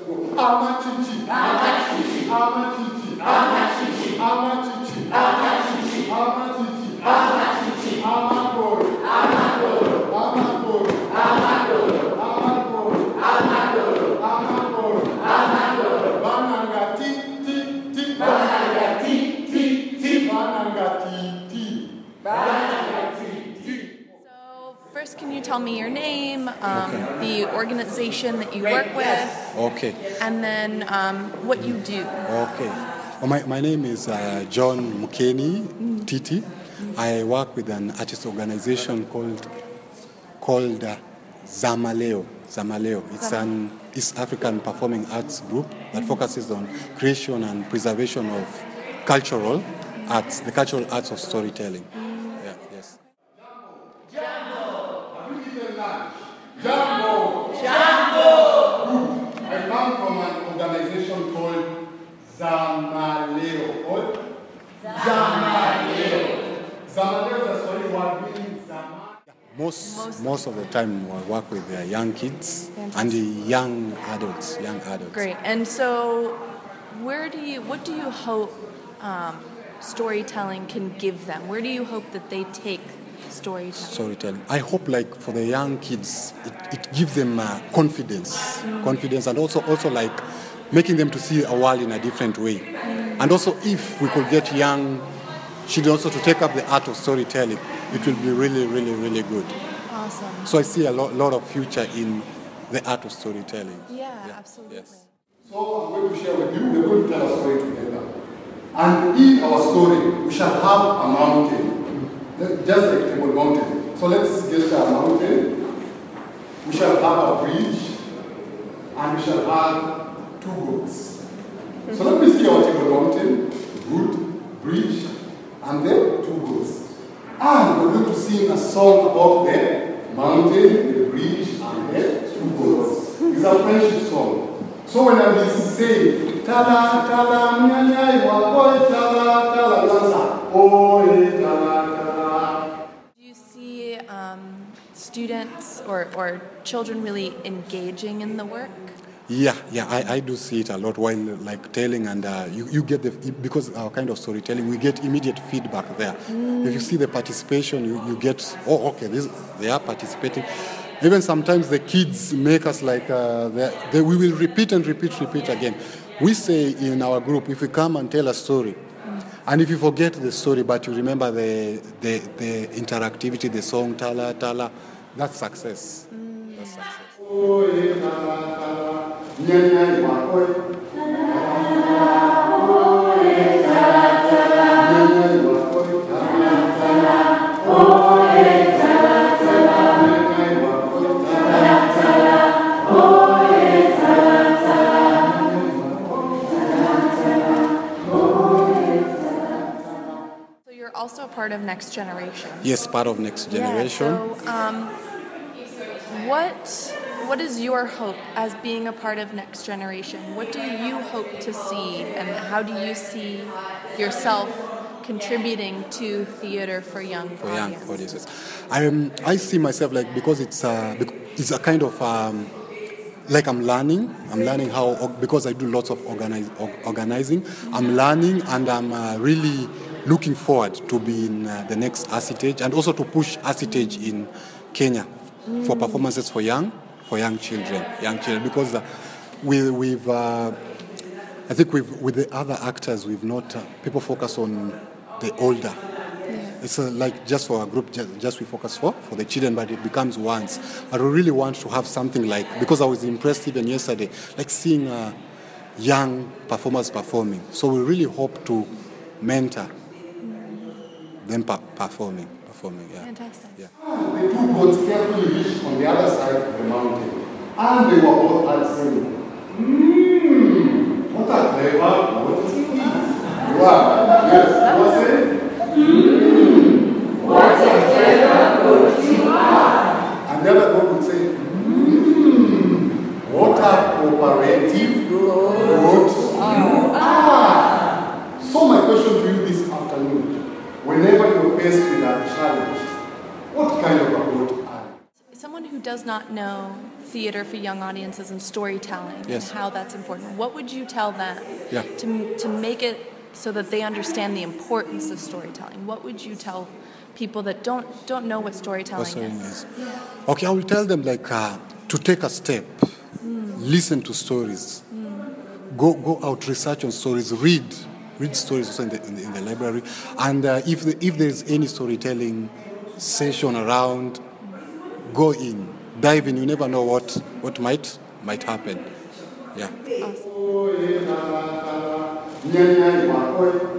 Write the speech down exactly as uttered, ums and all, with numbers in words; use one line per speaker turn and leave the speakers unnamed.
Amachichi. Amachichi. Amachichi. Amachichi. Amachichi. Amachichi. Amachichi. Amachichi. Amakoro. Amakoro. Amakoro. Amakoro. Amakoro. Amakoro. Amakoro. Amakoro. Bananga ti ti ti. Bananga ti ti ti. Bananga ti ti. Bananga ti ti.
So first, can you tell me your name, um, okay. the organization that you work with,
okay,
and then um, what you do?
Okay. Well, my, my name is uh, John Mukeni mm. Titi. Mm. I work with an artist organization called called uh, Zamaleo. Zamaleo. It's Zamaleo. an East African performing arts group that mm. focuses on creation and preservation of cultural arts, the cultural arts of storytelling. Mm. Yeah, yes.
Jambo! Have you eaten lunch? Jambo! Jambo! Good. I come from an organization called Zamaleo. Called? Zamaleo. Zamaleo is a sorry word meaning Zama.
Most, most most of the time we work with uh, young kids Fantastic. and the young adults, young adults.
Great. And so, where do you? What do you hope um, storytelling can give them? Where do you hope that they take storytelling?
Storytelling. I hope, like for the young kids, it, it gives them uh, confidence, mm. confidence, and also also like making them to see a world in a different way. Mm. And also, if we could get young children also to take up the art of storytelling, it will be really, really, really good.
Awesome.
So I see a lot, lot of future in the art of storytelling.
Yeah, yeah. absolutely. Yes.
So I'm going to share with you, we're going to tell a story together. And in our story, we shall have a mountain, just like Table Mountain. So let's get a mountain. We shall have a bridge, and we shall have two goats. So let me see our Table Mountain, good, bridge, and then two goats. And we're going to sing a song about the mountain, the bridge, and the two goats. It's a friendship song. So when I say, Tala, Tala, Nyanyai, Wakoi, Tala, Tala, Lanza, Oi, Tala, Tala.
Do you see um, students or, or children really engaging in the work?
Yeah, yeah, I, I do see it a lot while like telling, and uh, you, you get the, because our kind of storytelling, we get immediate feedback there. Mm. If you see the participation, you, you get, oh, okay, this, they are participating. Even sometimes the kids make us like, uh, they, they, we will repeat and repeat, repeat again. We say in our group, if we come and tell a story, mm. and if you forget the story, but you remember the, the, the interactivity, the song, Tala, Tala, that's success. Mm. That's success.
Nyanyai, Wakoi,
Also part of Next Generation.
Yes, part of Next Generation.
Yeah, so, um, what what is your hope as being a part of Next Generation? What do you hope to see, and how do you see yourself contributing to theater for young
for
audiences?
young audiences? I um, I see myself like because it's a it's a kind of um, like I'm learning. I'm learning how because I do lots of organize, organizing. Mm-hmm. I'm learning and I'm uh, really looking forward to be in uh, the next Arcitage and also to push Arcitage in Kenya mm. for performances for young, for young children, young children. Because uh, we, we've, uh, I think we've, with the other actors, we've not, uh, people focus on the older. Yeah. It's uh, like just for a group, just, just we focus for, for the children, but it becomes once. I really want to have something like, because I was impressed even yesterday, like seeing uh, young performers performing. So we really hope to mentor them pa- performing, performing, yeah.
Fantastic.
Yeah.
And the two goats carefully reached on the other side of the mountain, and they were both answering, mmm, what a clever goat you are. Yes, you were saying, mmm, what a clever goat you are. And the other goat would say, mmm, what a cooperative goat you are. So my question to you this afternoon, whenever you're faced with a challenge, what kind of a goat are you?
Someone who does not know theater for young audiences and storytelling
Yes.
and how that's important. What would you tell them
Yeah.
to to make it so that they understand the importance of storytelling? What would you tell people that don't don't know what storytelling
What storytelling
is?
is. Okay, I will tell them like uh, to take a step, listen to stories, go go out, research on stories, read read stories also in the in the, in the library, and uh, if the, if there is any storytelling session around, go in, dive in. You never know what what might might happen. Yeah.
Awesome.